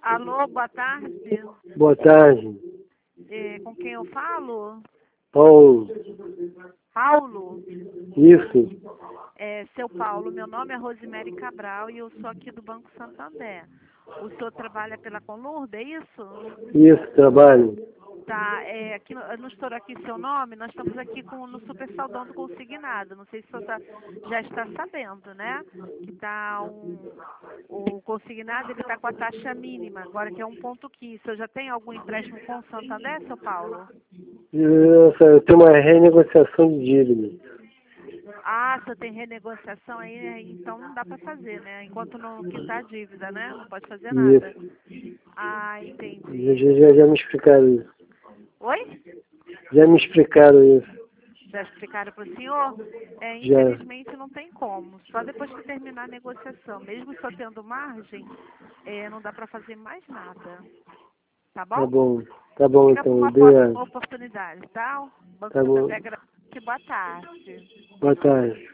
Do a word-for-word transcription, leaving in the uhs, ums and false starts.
Alô, boa tarde. Boa tarde. É, com quem eu falo? Paulo. Paulo? Isso. É, seu Paulo, meu nome é Rosemary Cabral e eu sou aqui do Banco Santander. O senhor trabalha pela Conlurda, é isso? Isso, trabalho. Tá, é, aqui, no- eu não estou aqui seu nome, nós estamos aqui com, no Super Saldão do Consignado. Não sei se o senhor tá- já está sabendo, né? Que tá um, o consignado ele está com a taxa mínima, agora que é um ponto quinze. O senhor já tem algum empréstimo com o Santander, seu Paulo? Eu, eu tenho uma renegociação de dívida. Ah, o senhor tem renegociação aí, né? Então não dá para fazer, né? Enquanto não quitar a dívida, né? Não pode fazer nada. Isso. Ah, Já, entendi. já, já já me explicaram isso. Oi? Já me explicaram isso. Já explicaram para o senhor? É, Já. infelizmente não tem como. Só depois que terminar a negociação. Mesmo só tendo margem, é, não dá para fazer mais nada. Tá Tá bom? bom. Tá bom Fica para então. uma próxima Obrigado. oportunidade, tá? Banco Tá bom. Santander, boa tarde. Boa tarde.